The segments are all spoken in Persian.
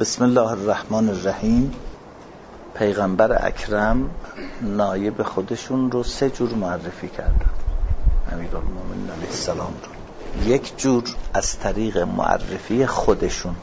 بسم الله الرحمن الرحیم. پیغمبر اکرم نایب خودشون رو 3 جور معرفی کردن، امیرالمومنین علیه السلام رو. یک جور از طریق معرفی خودشون.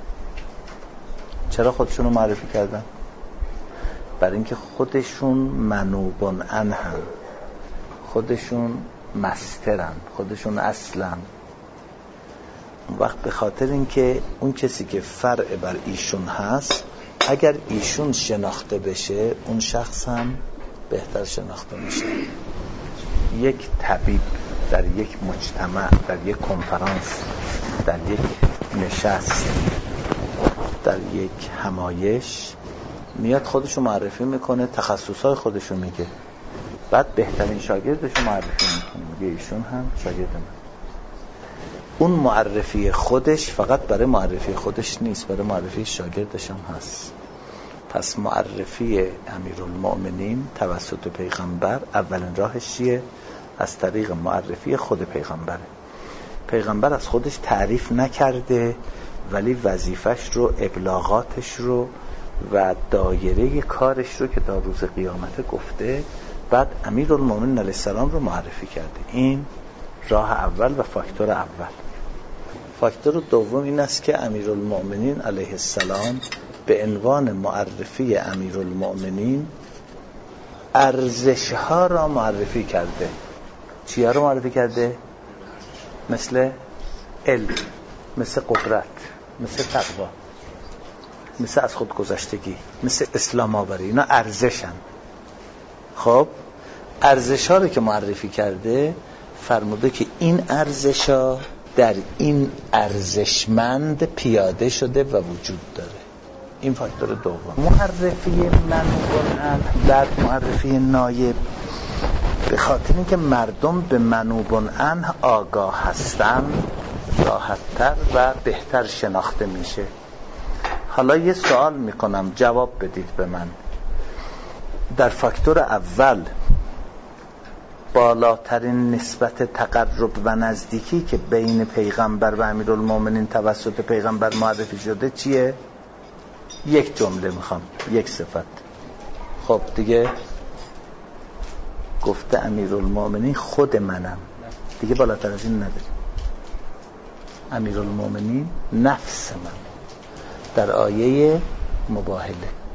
چرا خودشون رو معرفی کردن؟ برای اینکه خودشون منوبن عنهم، خودشون مسترن، خودشون اصلن. اون وقت به خاطر اینکه اون کسی که فرع بر ایشون هست، اگر ایشون شناخته بشه اون شخص هم بهتر شناخته میشه. یک طبیب در یک مجتمع، در یک کنفرانس، در یک نشست، در یک همایش میاد خودشو معرفی میکنه، تخصصهای خودشو میگه، بعد بهترین شاگردشو معرفی میکنه، میگه ایشون هم شاگرد من. اون معرفی خودش فقط برای معرفی خودش نیست، برای معرفی شاگردش هم هست. پس معرفی امیرالمؤمنین توسط پیغمبر اولین راهش چیه؟ از طریق معرفی خود پیغمبره. پیغمبر از خودش تعریف نکرده، ولی وظیفش رو، ابلاغاتش رو و دایره کارش رو که تا روز قیامت گفته، بعد امیرالمؤمنین علیه السلام رو معرفی کرده. این راه اول و فاکتور اول. فاکتور دوم این است که امیرالمؤمنین علیه السلام به عنوان معرفی امیرالمؤمنین ارزش‌ها را معرفی کرده. چیا رو معرفی کرده؟ مثل علم، مثل قدرت، مثل تقوا، مثل از خود گذشتگی، مثل اسلام آوری. اینا ارزشن. خب ارزش‌ها رو که معرفی کرده، فرموده که این ارزش‌ها در این ارزشمند پیاده شده و وجود داره. این فاکتور دوم. معرفی منوبن عنه بعد معرفی نایب، به خاطر اینکه مردم به منوبن عنه آگاه هستن، راحت‌تر و بهتر شناخته میشه. حالا یه سوال میکنم، جواب بدید به من. در فاکتور اول بالاترین نسبت تقرب و نزدیکی که بین پیغمبر و امیرالمؤمنین توسط پیغمبر معرفی شده چیه؟ یک جمله میخوام، یک صفت. خب دیگه گفته امیرالمؤمنین خود منم، دیگه بالاتر از این نداریم. امیرالمؤمنین نفس من در آیه مباهله.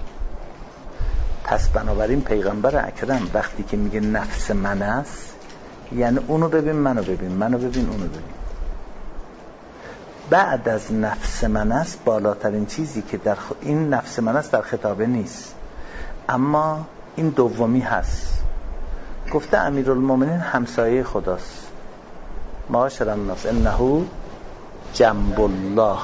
پس بنابراین پیغمبر اکرم وقتی که میگه نفس من است، یعنی اونو ببین منو ببین، منو ببین اونو ببین. بعد از نفس من است بالاترین چیزی که در این نفس من است در خطابه نیست، اما این دومی هست. گفته امیرالمؤمنین همسایه خداست. معاشر الناس انه جنب الله.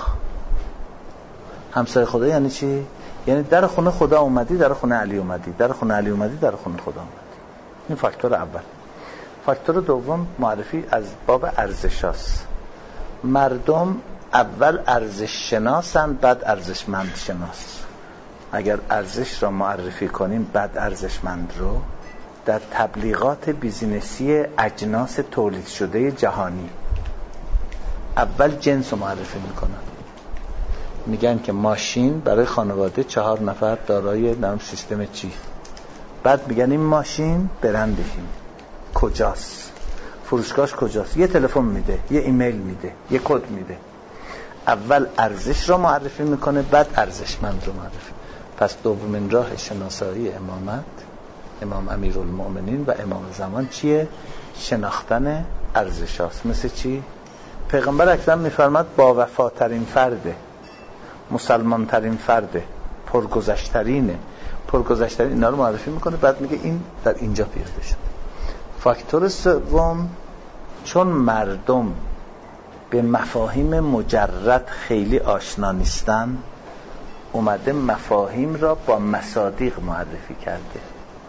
همسایه خدا یعنی چی؟ یعنی در خونه خدا اومدی، در خونه علی اومدی، در خونه علی اومدی، در خونه خدا اومدی. این فاکتور اول. فاکتور دوم معرفی از باب ارزش هست. مردم اول ارزش شناسن، بعد ارزشمند شناس. اگر ارزش را معرفی کنیم بعد ارزشمند رو، در تبلیغات بیزینسی اجناس تولید شده جهانی اول جنس رو معرفی میکنن. میگن که ماشین برای خانواده 4 نفر دارای نام سیستم چی، بعد میگن این ماشین برندشین کجاست، فروشگاهش کجاست، یه تلفن میده، یه ایمیل میده، یه کد میده. اول ارزش رو معرفی میکنه، بعد ارزشمند رو معرفی. پس دومین راه شناسایی امامت، امام امیرالمؤمنین و امام زمان چیه؟ شناختن ارزش هاست. مثل چی؟ پیغمبر اکرم میفرماد با وفاترین فرده، مسلمان ترین فرده، پرگذشترینه، پرگذشترین، اینا رو معرفی میکنه، بعد میگه این در اینجا پیاده شد. فاکتور سوم، چون مردم به مفاهیم مجرد خیلی آشنا نیستن، اومده مفاهیم را با مصادیق معرفی کرده.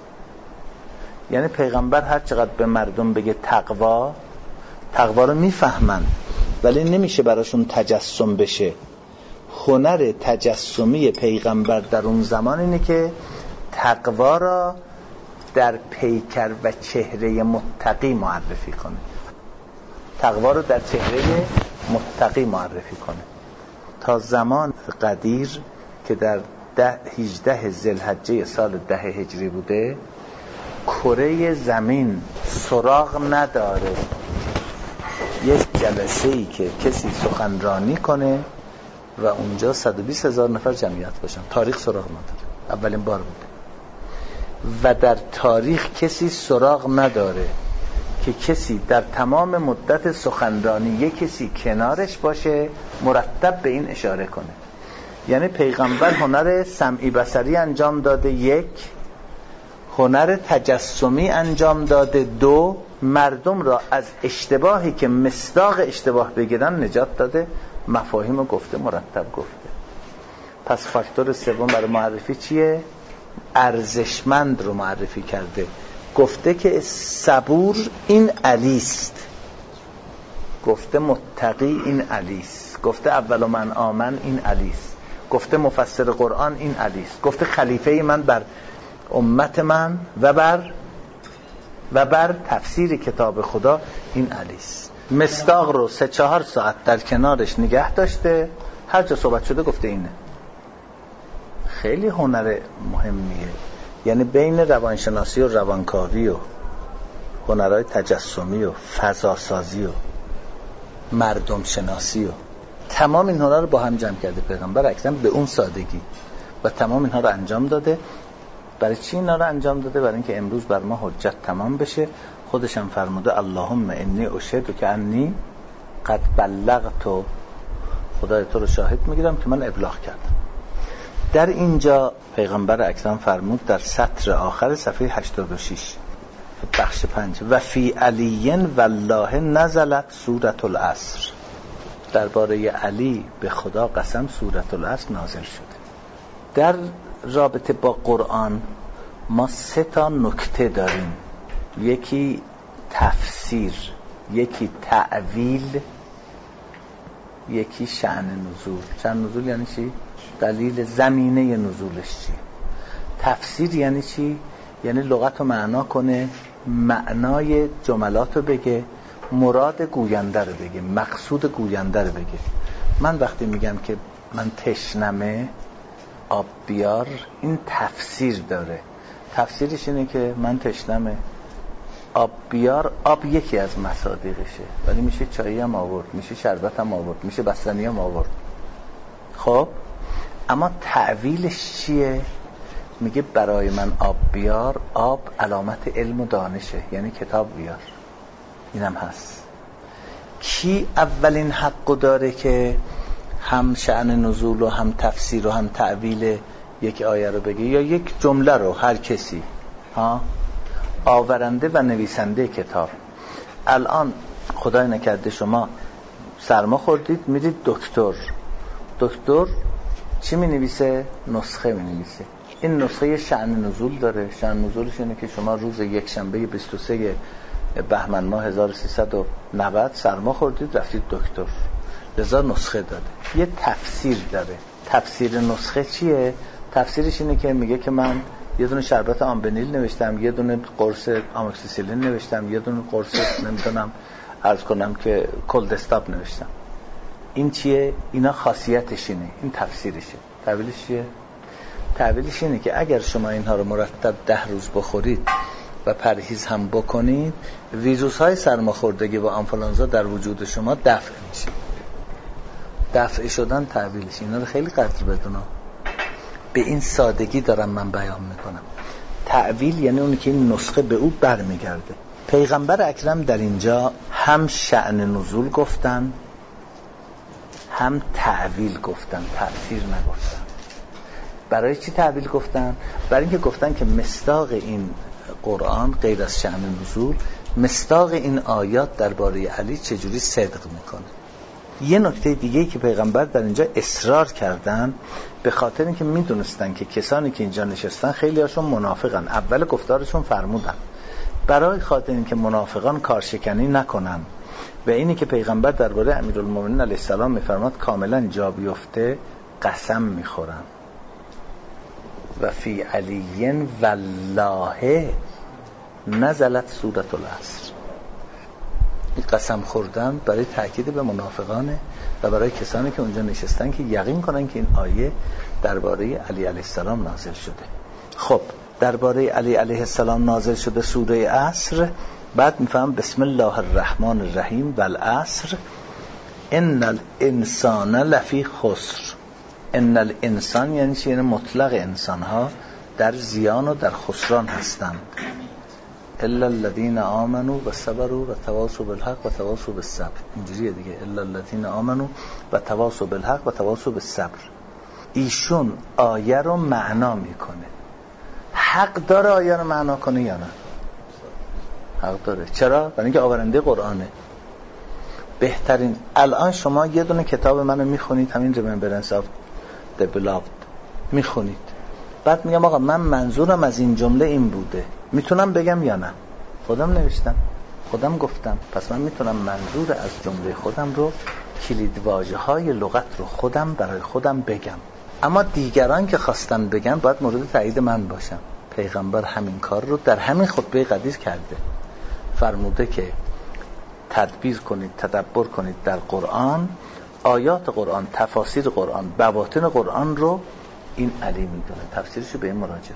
یعنی پیغمبر هر چقدر به مردم بگه تقوا، تقوا رو میفهمن ولی نمیشه براشون تجسم بشه. هنر تجسمی پیغمبر در اون زمان اینه که تقوا را در پیکر و چهره متقی معرفی کنه. تقوا رو در چهره متقی معرفی کنه. تا زمان قدیر که در 18 ذوالحجه سال 10 هجری بوده، کره زمین سراغ نداره یک جلسه‌ای که کسی سخنرانی کنه و اونجا 120,000 نفر جمعیت باشن. تاریخ سراغ نداره، اولین بار بوده. و در تاریخ کسی سراغ نداره که کسی در تمام مدت سخنرانی یک کسی کنارش باشه مرتب به این اشاره کنه. یعنی پیغمبر هنر سمعی بصری انجام داده، یک هنر تجسمی انجام داده، دو مردم را از اشتباهی که مصداق اشتباه بگیرن نجات داده، مفاهیم رو گفته، مرتب گفته. پس فاکتور سوم برای معرفی چیه؟ ارزشمند رو معرفی کرده. گفته که صبور این علیست، گفته متقی این علیست، گفته اول من آمن این علیست، گفته مفسر قرآن این علیست، گفته خلیفه من بر امت من و بر تفسیر کتاب خدا این علیست. مصداق رو 3-4 ساعت در کنارش نگه داشته، هر جا صحبت شده گفته اینه. خیلی هنر مهمیه. یعنی بین روانشناسی و روانکاوی و هنرهای تجسمی و فضاسازی و مردم شناسی و تمام این هنر رو با هم جمع کرده پیغمبر اکرم به اون سادگی و تمام اینها رو انجام داده. برای چی اینا رو انجام داده؟ برای اینکه امروز بر ما حجت تمام بشه. خودش هم فرموده اللهم انی اشهد که انی قد بلغت، خدای تو رو شاهد میگیرم که من ابلاغ کردم. در اینجا پیغمبر اکرم فرمود در سطر آخر صفحه 86 بخش 5 و فی علی والله نزلت سورة العصر، درباره علی به خدا قسم سورة العصر نازل شده. در رابطه با قرآن ما 3 نکته داریم، یکی تفسیر، یکی تعویل، یکی شأن نزول. شأن نزول یعنی چی؟ دلیل زمینه نزولش چی؟ تفسیر یعنی چی؟ یعنی لغت رو معنا کنه، معنای جملات رو بگه، مراد گوینده رو بگه، مقصود گوینده رو بگه. من وقتی میگم که من تشنمه آب بیار، این تفسیر داره. تفسیرش اینه که من تشنمه آب بیار. آب یکی از مصادیقشه، ولی میشه چایی هم آورد، میشه شربت هم آورد، میشه بستنی هم آورد. خب اما تعویلش چیه؟ میگه برای من آب بیار. آب علامت علم و دانشه، یعنی کتاب بیار. اینم هست. کی اولین حقو داره که هم شأن نزول و هم تفسیر و هم تعویل یک آیه رو بگه یا یک جمله رو؟ هر کسی، آورنده و نویسنده کتاب. الان خدای نکرده شما سرما خوردید میرید دکتر چی می نویسه؟ نسخه می نویسه. این نسخه شأن نزول داره. شأن نزولش اینه که شما روز یک شنبه 23 بهمن ماه 1390 سرما خوردید رفتید دکتر، لذا نسخه داده. یه تفسیر داره. تفسیر نسخه چیه؟ تفسیرش اینه که میگه که من یه دونه شربت آمبنیل نوشتم، یه دونه قرص آموکسیسیلین نوشتم، یه دونه قرص نمیدونم عرض کنم که کلدستاب نوشتم. این چیه؟ اینا خاصیتش اینه. این تفسیرشه. تعبیرش چیه؟ تعبیرش اینه که اگر شما اینها رو مرتب 10 روز بخورید و پرهیز هم بکنید، ویروس های سرماخوردگی و آنفولانزا در وجود شما دفع میشه. دفع شدن تعبیرش. اینا رو خیلی قدر بدونم. به این سادگی دارم من بیان میکنم. تعویل یعنی اونی که این نسخه به او برمیگرده. پیغمبر اکرم در اینجا هم شأن نزول گفتن، هم تعویل گفتن، تفسیر نگفتن. برای چی تعویل گفتن؟ برای اینکه گفتن که مصداق این قرآن غیر از شأن نزول، مصداق این آیات درباره علی چجوری صدق میکنه. یه نکته دیگه‌ای که پیغمبر در اینجا اصرار کردن، به خاطر اینکه میدونستن که کسانی که اینجا نشستن خیلی هاشون منافقن. اول گفتارشون فرمودن برای خاطر اینکه منافقان کارشکنی نکنن و اینی که پیغمبر درباره امیرالمومنین علیه السلام میفرماد کاملا جا بیفته، قسم میخورن. و فی علی والله نزلت سورة العصر. این قسم خوردن برای تأکید به منافقانه و برای کسانی که اونجا نشستن که یقین کنن که این آیه درباره علی علیه السلام نازل شده. خب درباره علی علیه السلام نازل شده سوره عصر. بعد میفهم بسم الله الرحمن الرحیم و العصر ان الانسان لفی خسر. ان الانسان یعنی چی؟ یعنی مطلق انسان ها در زیان و در خسران هستند. الا الذين آمنوا و صبروا و تواصوا بالحق و تواصوا بالصبر. اینجوریه دیگه، الا الذين آمنوا و تواصوا بالحق و تواصوا بالصبر. ایشون آیه رو معنا میکنه. حق داره آیه رو معنا کنه یا نه؟ حق داره. چرا؟ برای اینکه آورنده قرآنه. بهترین الان شما یه دونه کتاب منو میخونید، همین Remembrance of the Beloved میخونید، بعد میگم آقا من منظورم از این جمله این بوده، میتونم بگم یا نه؟ خودم نوشتم، خودم گفتم، پس من میتونم منظور از جمله خودم رو، کلید واژه های لغت رو خودم برای خودم بگم. اما دیگران که خواستن بگن باید مورد تایید من باشم. پیغمبر همین کار رو در همین خطبه قدیر کرده، فرموده که تدبیر کنید، تدبر کنید در قرآن، آیات قرآن، تفاسیر قرآن، بواطن قرآن رو این علی میدونه، تفسیرشو به این مراجعه.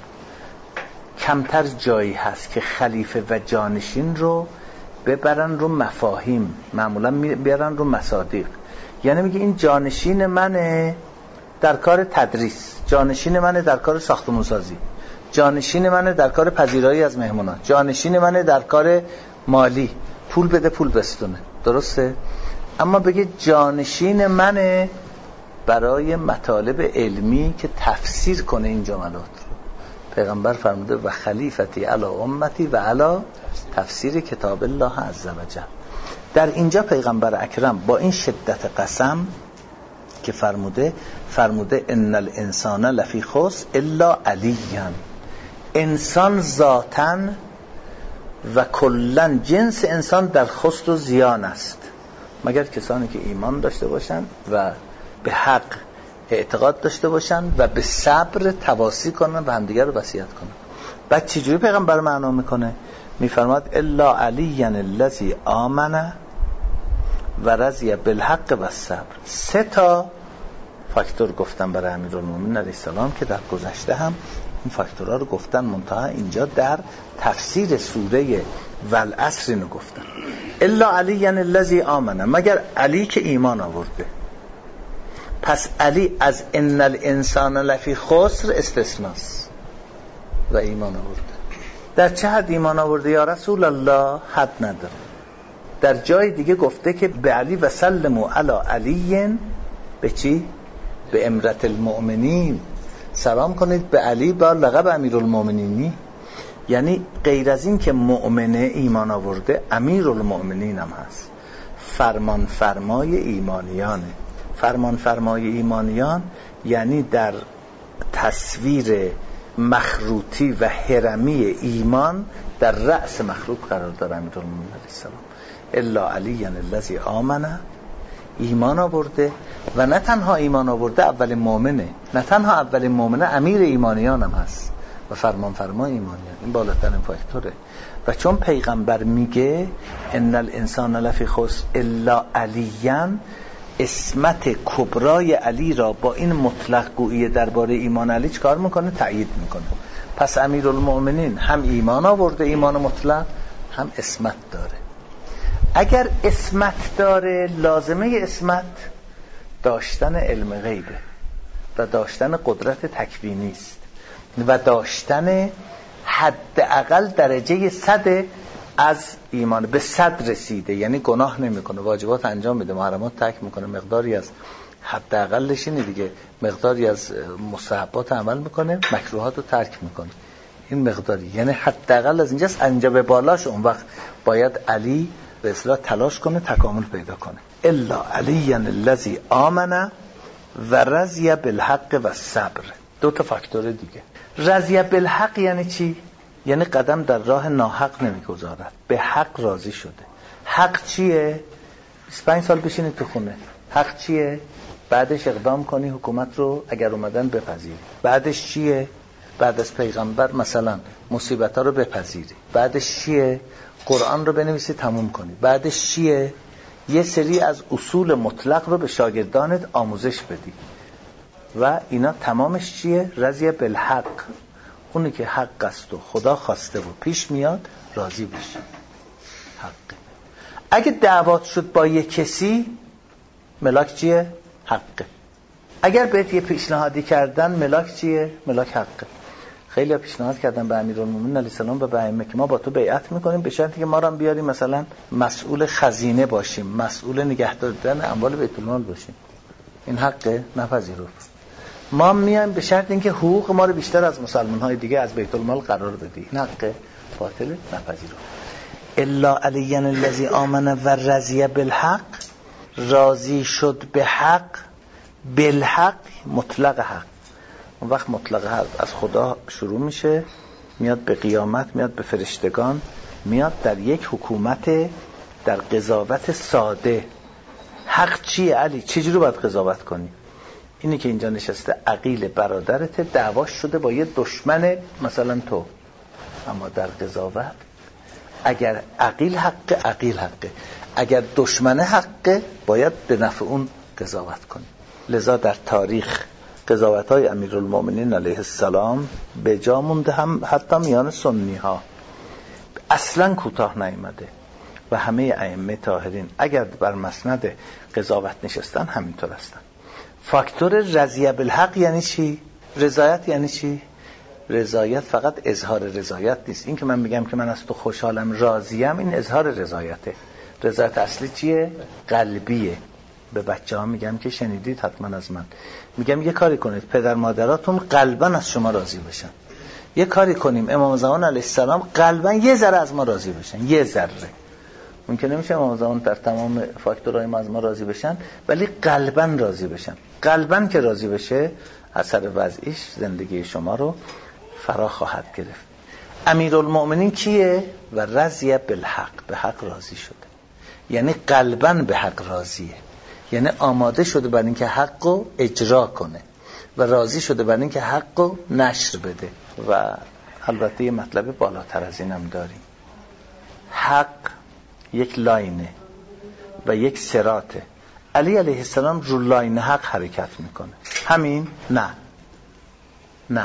کمتر جایی هست که خلیفه و جانشین رو ببرن رو مفاهیم، معمولا میبرن رو مصادیق. یعنی میگه این جانشین منه در کار تدریس، جانشین منه در کار ساختمانسازی، جانشین منه در کار پذیرایی از مهمونان، جانشین منه در کار مالی، پول بده پول بستونه، درسته؟ اما بگه جانشین منه برای مطالب علمی که تفسیر کنه این جملات رو. پیغمبر فرموده و خلیفتی علی امتی و علی تفسیر کتاب الله عزوجل. در اینجا پیغمبر اکرم با این شدت قسم که فرموده ان الانسان لفی خسر الا علیان، انسان ذاتاً و کلن جنس انسان در خسر و زیان است، مگر کسانی که ایمان داشته باشند و به حق اعتقاد داشته باشند و به صبر تواصی کنن و همدیگر رو وصیت کنن. بعد چجوری پیغمبر معنا میکنه؟ میفرماد الا علی الذی آمن و رضی بالحق و صبر. 3 تا فاکتور گفتن برای امیرالمومنین علیه السلام که در گذشته هم این فاکتورها رو گفتن، منتها اینجا در تفسیر سوره والعصر اینو گفتن. الا علی یعنی الذی آمن، مگر علی که ایمان آورده. پس علی از ان الانسان لفی خسر استثناست و ایمان آورده. در چه حد ایمان آورده یا رسول الله؟ حد نداره. در جای دیگه گفته که به علی و سلموا علی علی، به چی؟ به امرت المؤمنین، سلام کنید به علی با لقب امیرالمؤمنینی. یعنی غیر از این که مؤمنه ایمان آورده، امیرالمؤمنین هم هست، فرمان فرمای ایمانیانه. فرمان فرمای ایمانیان یعنی در تصویر مخروطی و هرمی ایمان در رأس مخلوق قرار داره امیرالمؤمنین علیه السلام. الا علی یعنی الذی آمن، ایمان آورده و نه تنها ایمان آورده اول مؤمنه، نه تنها اول مؤمنه، امیر ایمانیان هم هست و فرمان فرمای ایمانیان. این بالاترین فاکتوره. و چون پیغمبر میگه ان الانسان لفی خسر الا علیاً، اسمت کبرای علی را با این مطلق گویی درباره ایمان علی چکار میکنه؟ تأیید میکنه. پس امیرالمؤمنین هم ایمان آورده، ایمان مطلق، هم اسمت داره. اگر اسمت داره، لازمه اسمت داشتن علم غیبه و داشتن قدرت تکوینی است و داشتن حداقل درجه 100 از ایمان، به 100 رسیده، یعنی گناه نمیکنه، واجبات انجام میده، محرمات ترک میکنه، مقداری از حداقلش اینه دیگه، مقداری از مستحبات عمل میکنه، مکروهات رو ترک میکنه، این مقداری، یعنی حداقل از اینجاست. انجام به بالاش اون وقت باید علی به اصطلاح تلاش کنه، تکامل پیدا کنه. الا علی الذی آمن و رضی بالحق و صبر. 2 تا فاکتور دیگه. رضی بالحق یعنی چی؟ یعنی قدم در راه ناحق نمیگذارد، به حق راضی شده. حق چیه؟ 25 سال بشینی تو خونه. حق چیه؟ بعدش اقدام کنی حکومت رو اگر اومدن بپذیری. بعدش چیه؟ بعد از پیغمبر مثلا مصیبت‌ها رو بپذیری، بعدش چیه؟ قرآن رو بنویسی تموم کنی، بعدش چیه؟ یه سری از اصول مطلق رو به شاگردانت آموزش بدی و اینا تمامش چیه؟ رضی بالحق، اونی که حق است و خدا خواسته و پیش میاد راضی بشی، حقه. اگه دعوات شد با یه کسی، ملاک چیه؟ حقه. اگر بهت یه پیشنهادی کردن، ملاک چیه؟ ملاک حقه. خیلی پیشنهاد کردن به امیرالمومنین علیه السلام و به ائمه که ما با تو بیعت میکنیم به شرطی که ما رو بیاریم مثلا مسئول خزینه باشیم، مسئول نگه داشتن اموال بیت المال باشیم. این حقه؟ نپذیرفت. ما میایم به شرط اینکه حقوق ما رو بیشتر از مسلمان‌های دیگه از بیت المال قرار بدی. این حقه؟ باطله؟ نپذیرفت. الا علی الذی آمن و رضی بالحق، راضی شد به حق، بالحق مطلق حق. اون وقت مطلق حق از خدا شروع میشه، میاد به قیامت، میاد به فرشتگان، میاد در یک حکومت، در قضاوت ساده. حق چیه علی؟ چجوری باید قضاوت کنی؟ اینی که اینجا نشسته عقیل برادرت، دعواش شده با یه دشمن مثلا تو، اما در قضاوت اگر عقیل حقه، عقیل حقه، اگر دشمن حقه باید به نفع اون قضاوت کنی. لذا در تاریخ قضاوت‌های امیرالمومنین علیه السلام به جا مونده، هم حتی میان سنی ها اصلا کوتاه نیامده و همه ائمه طاهرین اگر بر مسند قضاوت نشستن همینطور هستن. فاکتور رضی بالحق یعنی چی؟ رضایت یعنی چی؟ رضایت فقط اظهار رضایت نیست. این که من میگم که من از تو خوشحالم، راضیم، این اظهار رضایته. رضایت اصلی چیه؟ قلبیه. به بچه ها میگم که شنیدید حتما از من، میگم یه کاری کنید پدر مادراتون قلبا از شما راضی بشن، یه کاری کنیم امام زمان علیه السلام قلبا یه ذره از ما راضی بشن، یه ذره. ممکن نمیشه امام زمان در تمام فاکتورهای ما از ما راضی بشن، ولی قلبا راضی بشن. قلبا که راضی بشه اثر وضعیش زندگی شما رو فرا خواهد گرفت. امیرالمومنین کیه؟ و رضی بالحق، به حق راضی شده، یعنی قلبا به حق راضیه، یعنی آماده شده بر این که حق رو اجرا کنه و راضی شده بر این که حق رو نشر بده. و البته یه مطلب بالاتر از اینم داریم. حق یک لاینه و یک صراطه. علی علیه السلام رو لاین حق حرکت میکنه. همین؟ نه.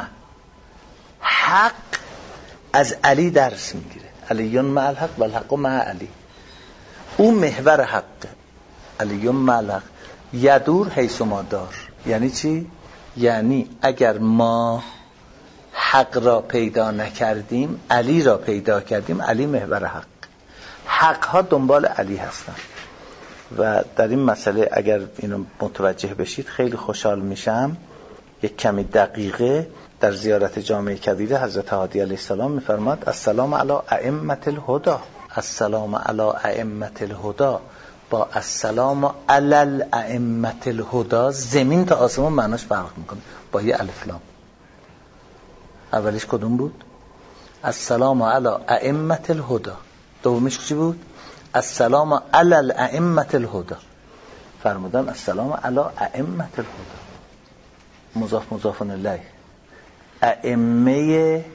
حق از علی درس میگیره. علیون مع الحق و الحق مع علی. او محور حقه. علیون مع الحق یدور حیث ما دار. یعنی چی؟ یعنی اگر ما حق را پیدا نکردیم، علی را پیدا کردیم، علی محور حق. حق ها دنبال علی هستن. و در این مسئله اگر اینو متوجه بشید خیلی خوشحال میشم. یک کمی دقیقه در زیارت جامع کبیره حضرت هادی علیه السلام میفرماد السلام علی ائمه الهدی، السلام علی ائمه الهدی. با السلام علی الائمه الهدی زمین تا آسمون معناش فرق میکنه با یه الف لام. اولیش کدوم بود؟ السلام علی ائمه الهدی. دومیش چی بود؟ السلام علی الائمه الهدی. فرمودن السلام علی ائمه الهدی، مضاف الیه. ائمه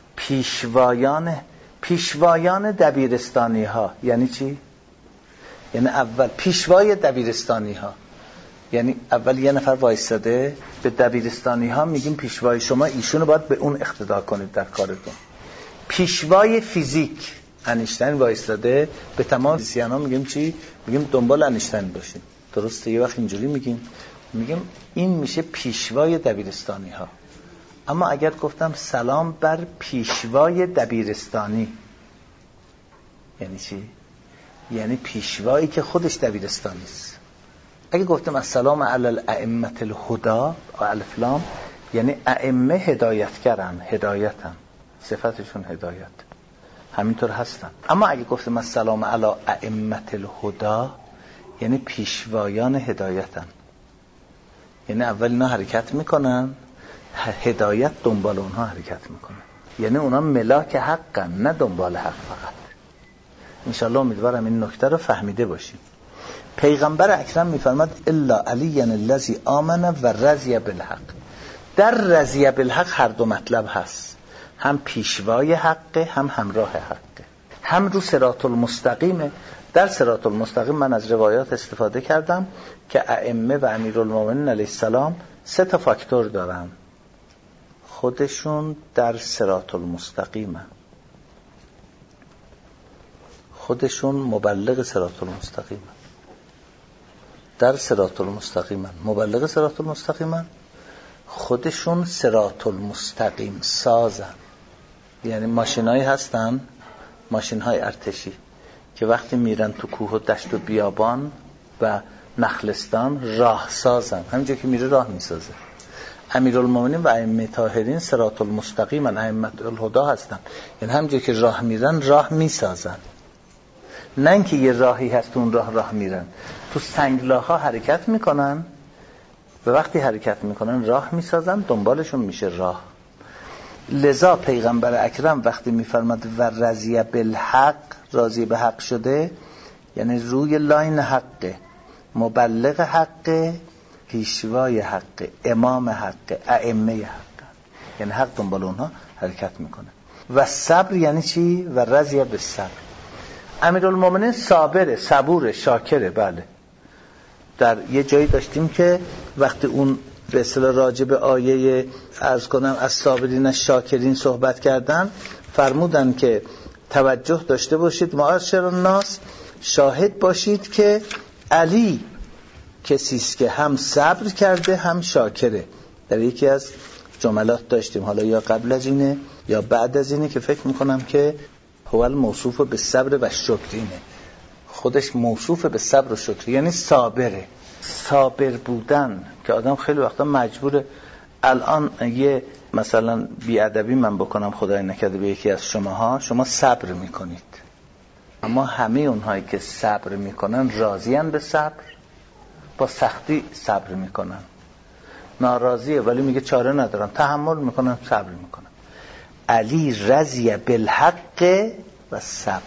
پیشوایان دبیرستانی ها. یعنی چی؟ یعنی اول پیشوای دبیرستانی ها، یعنی اول یه نفر وایستاده به دبیرستانی ها میگیم پیشوای شما، ایشونو باید به اون اقتدا کنید در کارتون. پیشوای فیزیک انیشتین وایستاده به تمام فیزیکیان ها میگیم چی؟ میگیم دنبال انیشتین باشین. درسته؟ یه وقت اینجوری میگیم این میشه پیشوای دبیرستانی ها. اما اگر گفتم سلام بر پیشوای دبیرستانی، یعنی چی؟ یعنی پیشوایی که خودش دبیرستانی است. اگه گفتم السلام علی الائمه الهدی الف لام، یعنی ائمه هدایتگرن، هدایتن، صفتشون هدایت، همینطور هستن. اما اگه گفتم السلام علی ائمه الهدی، یعنی پیشوایان هدایتن، یعنی اول اینا حرکت میکنن، هدایت دنبال اونها حرکت میکنن، یعنی اونا ملاک حقن، نه دنبال حق فقط. انشالله امیدوارم این نکته رو فهمیده باشیم. پیغمبر اکرم میفرماد الا علی الذی آمن و رضی بالحق. در رضی بالحق هر دو مطلب هست، هم پیشوای حقه هم همراه حقه، هم رو صراط المستقیمه. در صراط المستقیم من از روایات استفاده کردم که ائمه و امیرالمومنین علیه السلام 3 تا فاکتور دارن، خودشون در صراط المستقیمه، خودشون مبلغ صراط المستقیمه، در صراط المستقیمه، مبلغ صراط المستقیمه، خودشون صراط المستقیم سازن. یعنی ماشینایی هستن، ماشین‌های ارتشی که وقتی میرن تو کوه و دشت و بیابان و نخلستان راه سازن، همینجا که میره راه میسازه. امیرالمومنین و ائمه طاهرین صراط المستقیم ائمه الهدا هستن، یعنی همینجا که راه میرن راه میسازن، نه اینکه یه راهی هست اون راه میرن، تو سنگلاها حرکت میکنن و وقتی حرکت میکنن راه میسازن، دنبالشون میشه راه. لذا پیغمبر اکرم وقتی میفرماد و رضی بالحق، راضی به حق شده، یعنی روی لاین حقه، مبلغ حقه، پیشوای حقه، امام حقه، ائمه حقه، یعنی حق دنبال اونها حرکت میکنه. و صبر یعنی چی؟ و رضی بالصبر. امیرالمومنین صابره، صبوره، شاکره. بله، در یه جایی داشتیم که وقتی اون به اصطلاح راجع به آیه عرض کنم از صابرین شاکرین صحبت کردن، فرمودن که توجه داشته باشید معاشر الناس، شاهد باشید که علی کسی است که هم صبر کرده هم شاکره. در یکی از جملات داشتیم، حالا یا قبل از اینه یا بعد از اینه، که فکر میکنم که هو الموصوف به صبر و شکرینه، خودش موصوف به صبر و شکر، یعنی صابره. صابر بودن که آدم خیلی وقتا مجبوره. الان یه مثلا بیادبی من بکنم، خدای نکرده به یکی از شماها، شما صبر میکنید، اما همه اونهایی که صبر میکنن راضین به صبر، با سختی صبر میکنن، ناراضیه ولی میگه چاره ندارم، تحمل میکنن، صبر میکنن. علی رضی بالحق و صبر.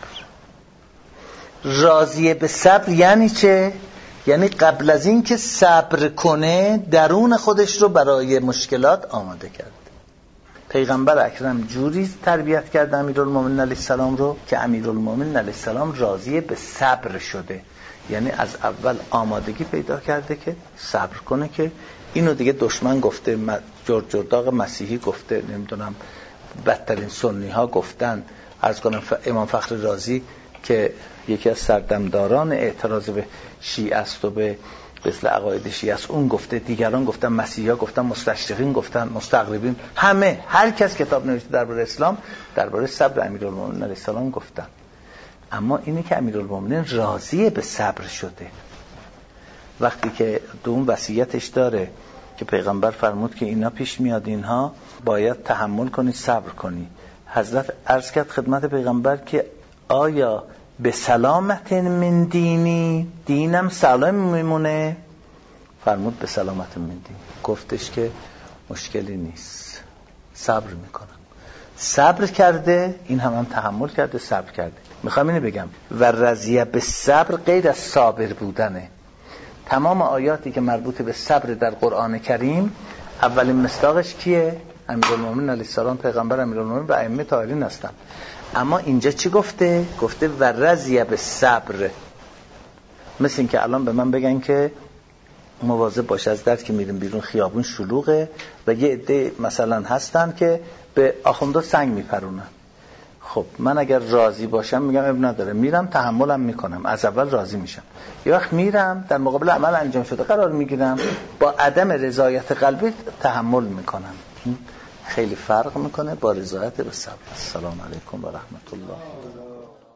راضی به صبر یعنی چه؟ یعنی قبل از این که صبر کنه درون خودش رو برای مشکلات آماده کرد. پیغمبر اکرم جوری تربیت کرد امیرالمومنین علیه السلام رو که امیرالمومنین علیه السلام راضی به صبر شده، یعنی از اول آمادگی پیدا کرده که صبر کنه، که اینو دیگه دشمن گفته، جرجرداغ مسیحی گفته، نمیدونم بدترین سنی ها گفتن، عرض کنم امام فخر رازی که یکی از سردمداران اعتراض به شیعه است و به مثل عقاید شیعه است، اون گفته، دیگران گفتن، مسیحی‌ها گفتن، مستشرقین گفتن، مستغربین، همه، هر کس کتاب نوشته درباره اسلام، درباره صبر امیرالمومنین علیه السلام گفتن. اما اینی که امیرالمومنین راضی به صبر شده، وقتی که دوم وصیتش داره که پیغمبر فرمود که اینا پیش میاد، اینها باید تحمل کنی، صبر کنی. حضرت عرض کرد خدمت پیغمبر که آیا به سلامت من دینی، دینم سالم میمونه؟ فرمود به سلامت من دینی. گفتش که مشکلی نیست، صبر میکنم. صبر کرده، این هم تحمل کرده، صبر کرده. میخوام اینو بگم و رضیه به صبر غیر از صابر بودنه. تمام آیاتی که مربوط به صبر در قرآن کریم اولین مصداقش کیه؟ امیرالمومنین علیه السلام، پیغمبر امیرالمومنین و ائمه طاهرین هستن. اما اینجا چی گفته؟ گفته و رضیه به صبر. مثل این که الان به من بگن که مواظب باش از درد که میریم بیرون خیابون شلوغه و یه عده مثلا هستن که به آخوندا سنگ میپرونن. خب من اگر راضی باشم میگم اب نداره، میرم تحملم میکنم، از اول راضی میشم. یه وقت میرم در مقابل عمل انجام شده قرار میگیرم، با عدم رضایت قلبی تحمل میکنم. خیلی فرق میکنه با رضایت به صبر. السلام علیکم و رحمت الله.